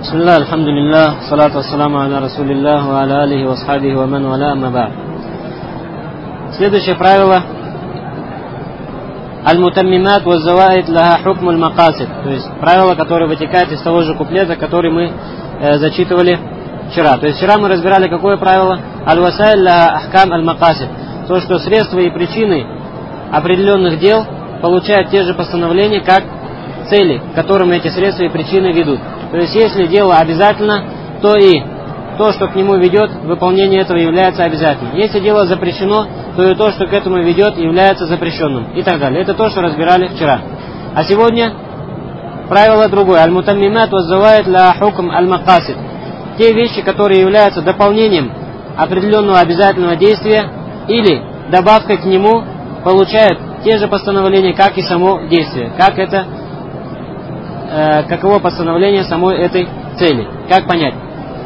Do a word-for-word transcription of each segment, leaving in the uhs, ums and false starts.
Бисмилlah, альхамдулиллах, салату вассаламу аля расулиллах, ва аля алихи ва асхабихи ва ман валя, амма ба'д. Следующее правило. Аль-мутаммимат ва заваид лаха хукм аль-макасид. То есть правило, которое вытекает из того же куплета, который мы э, зачитывали вчера. То есть вчера мы разбирали какое правило? Аль-васайль лаха ахкам аль-макасид. То, что средства и причины определенных дел получают те же постановления, как цели, к которым эти средства и причины ведут. То есть если дело обязательно, то и то, что к нему ведет, выполнение этого является обязательным. Если дело запрещено, то и то, что к этому ведет, является запрещенным. И так далее. Это то, что разбирали вчера. А сегодня правило другое. Аль-мутаммимат ваззаваид ла хукм аль-макасид. Те вещи, которые являются дополнением определенного обязательного действия или добавкой к нему, получают те же постановления, как и само действие. Как это, э, каково постановление самой этой цели. Как понять?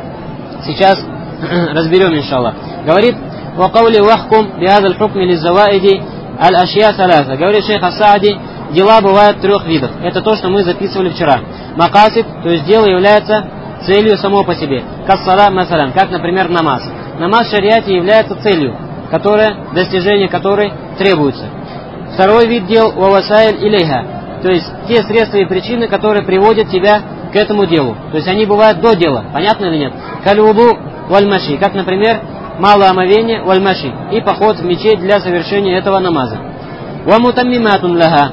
Сейчас разберем, иншаллах. Говорит, وَقَوْلِ وَحْكُمْ بِهَذَا الْحُكْمِ لِلزَّوَائِدِ الْأَشْيَاء ثَلَاثَ. Говорит шейх ас-Саади, дела бывают трех видов. Это то, что мы записывали вчера. Макасид, то есть дело является целью само по себе. Кассала масалям, как, например, намаз. Намаз в шариате является целью, которая, достижение которой требуется. Второй вид дел вавасайль илейха, то есть те средства и причины, которые приводят тебя к этому делу. То есть они бывают до дела. Понятно или нет? Калюду вальмаши, как, например, малое омовение вальмаши и поход в мечеть для совершения этого намаза. Вамутаммиматун лаха.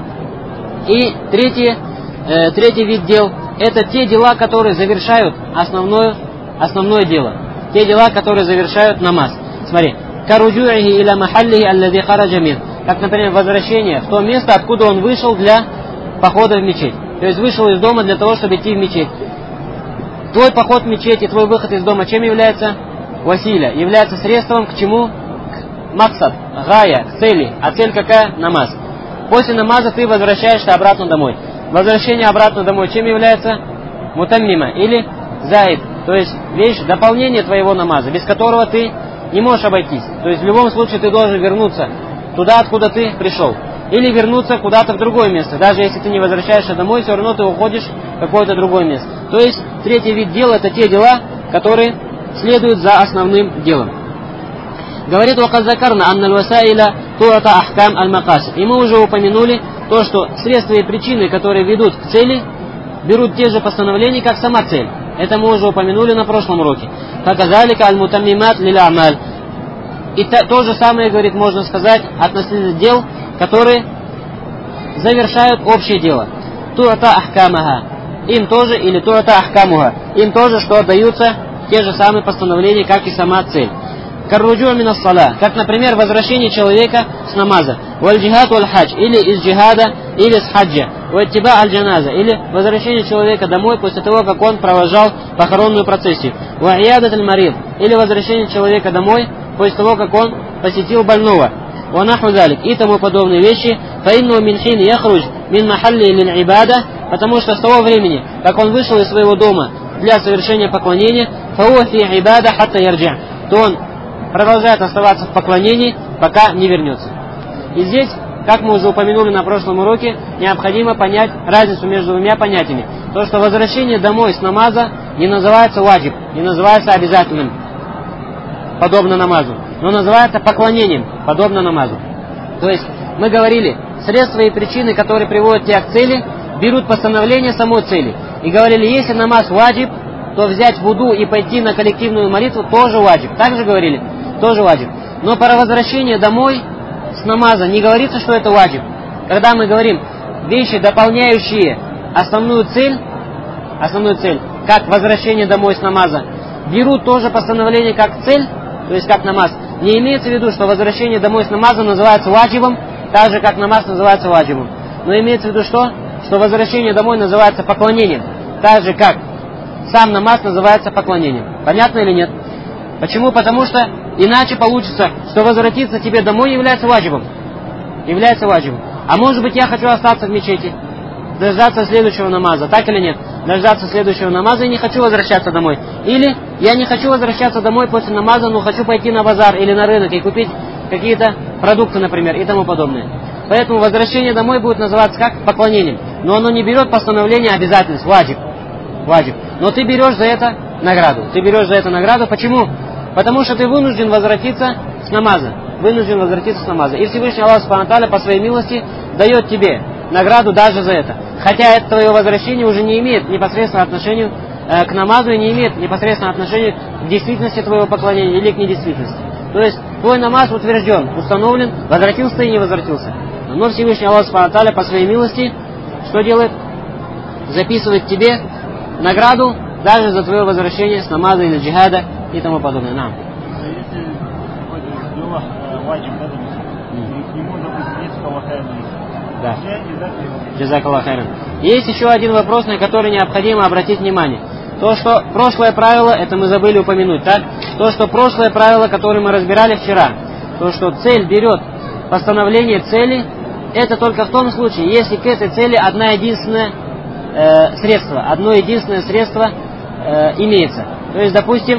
И третий, э, третий вид дел — это те дела, которые завершают основное, основное дело. Те дела, которые завершают намаз. Смотри. Каруджуихи иля махаллихи аллади хараджа мин. Как, например, возвращение в то место, откуда он вышел для похода в мечеть. То есть вышел из дома для того, чтобы идти в мечеть. Твой поход в мечеть и твой выход из дома чем является? Василя. Является средством к чему? К максад, гая, к цели. А цель какая? Намаз. После намаза ты возвращаешься обратно домой. Возвращение обратно домой чем является? Мутаммима или заид. То есть вещь, дополнение твоего намаза, без которого ты не можешь обойтись. То есть в любом случае ты должен вернуться туда, откуда ты пришел. Или вернуться куда-то в другое место. Даже если ты не возвращаешься домой, все равно ты уходишь в какое-то другое место. То есть третий вид дел — это те дела, которые следуют за основным делом. Говорит ваказакарна анна аль-васаиля туата ахкам аль-макасид. И мы уже упомянули то, что средства и причины, которые ведут к цели, берут те же постановления, как сама цель. Это мы уже упомянули на прошлом уроке. Факазалика аль-мутаммимат лиля амаль. И то, то же самое, говорит, можно сказать относительно дел, которые завершают общее дело. Туата ахкамаха. Им тоже, или туата ахкамуха. Им тоже, что даются те же самые постановления, как и сама цель. Карруджу мин ас-сала. Как, например, возвращение человека с намаза. Валь джихад валь хадж. Или из джихада, или с хаджа. Ваттиба аль-джаназа. Или возвращение человека домой после того, как он провожал похоронную процессию. Ва'иядат аль-марид. Или возвращение человека домой после того, как он посетил больного. Ванаху залик. И тому подобные вещи. Фаинну мин хин яхруж мин махалли лиль ибада. Потому что с того времени, как он вышел из своего дома для совершения поклонения, фауа фи ибада хатта ярджа, то он продолжает оставаться в поклонении, пока не вернется. И здесь, как мы уже упомянули на прошлом уроке, необходимо понять разницу между двумя понятиями. То, что возвращение домой с намаза не называется ваджиб, не называется обязательным, подобно намазу, но называется поклонением, подобно намазу. То есть мы говорили, средства и причины, которые приводят тебя к цели, берут постановление самой цели. И говорили, если намаз ваджиб, то взять вуду и пойти на коллективную молитву тоже ваджиб. Так же говорили? Тоже ваджиб. Но про возвращение домой с намаза не говорится, что это ваджиб. Когда мы говорим вещи, дополняющие основную цель, основную цель, как возвращение домой с намаза, берут тоже постановление как цель, то есть как намаз. Не имеется в виду, что возвращение домой с намаза называется ваджибом, так же как намаз называется ваджибом. Но имеется в виду что? Что возвращение домой называется поклонением, так же как сам намаз называется поклонением. Понятно или нет? Почему? Потому что иначе получится, что возвратиться тебе домой является ваджибом. Является ваджибом. А может быть, я хочу остаться в мечети, дождаться следующего намаза, так или нет? Дождаться следующего намаза и не хочу возвращаться домой. Или я не хочу возвращаться домой после намаза, но хочу пойти на базар или на рынок и купить какие-то продукты, например, и тому подобное. Поэтому возвращение домой будет называться как? Поклонением. Но оно не берет постановление обязательств, ваджиб. ваджиб. Но ты берешь за это награду. Ты берешь за это награду. Почему? Потому что ты вынужден возвратиться с намаза. Вынужден возвратиться с намаза. И Всевышний Аллах Субхану ва Тааля по своей милости дает тебе награду даже за это. Хотя это твое возвращение уже не имеет непосредственного отношения э, к намазу и не имеет непосредственного отношения к действительности твоего поклонения или к недействительности. То есть твой намаз утвержден, установлен, возвратился ты и не возвратился. Но Всевышний Аллах Субхану ва Тааля по своей милости что делает? Записывает тебе награду даже за твое возвращение с намаза или джихада и тому подобное. Нам. Если какой-то дело ваджиб, да, к нему, допустим, есть калахайна. Да. Джазакаллах хайран. Есть еще один вопрос, на который необходимо обратить внимание. То, что прошлое правило, это мы забыли упомянуть, так? То, что прошлое правило, которое мы разбирали вчера, то, что цель берет постановление цели, это только в том случае, если к этой цели одна единственное э, средство, одно единственное средство э, имеется. То есть, допустим,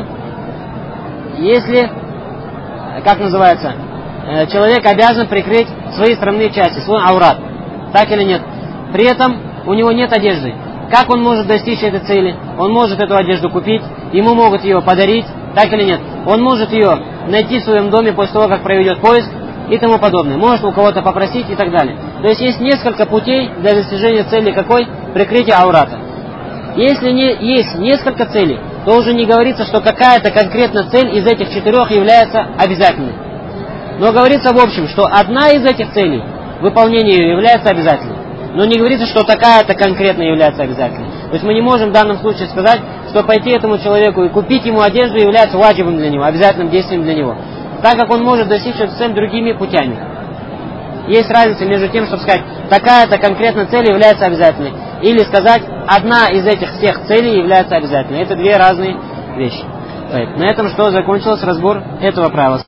если, как называется, э, человек обязан прикрыть свои странные части, свой аурат, так или нет, при этом у него нет одежды. Как он может достичь этой цели? Он может эту одежду купить, ему могут ее подарить, так или нет. Он может ее найти в своем доме после того, как проведет поиск и тому подобное. Может у кого-то попросить и так далее. То есть есть несколько путей для достижения цели какой? Прикрытия аурата. Если не, есть несколько целей, то уже не говорится, что какая-то конкретная цель из этих четырех является обязательной. Но говорится в общем, что одна из этих целей, выполнение ее является обязательной. Но не говорится, что такая-то конкретно является обязательной. То есть мы не можем в данном случае сказать, что пойти этому человеку и купить ему одежду является ваджибом для него, обязательным действием для него. Так как он может достичь эту цель другими путями. Есть разница между тем, чтобы сказать, такая-то конкретная цель является обязательной. Или сказать, одна из этих всех целей является обязательной. Это две разные вещи. На этом что закончился разбор этого правила.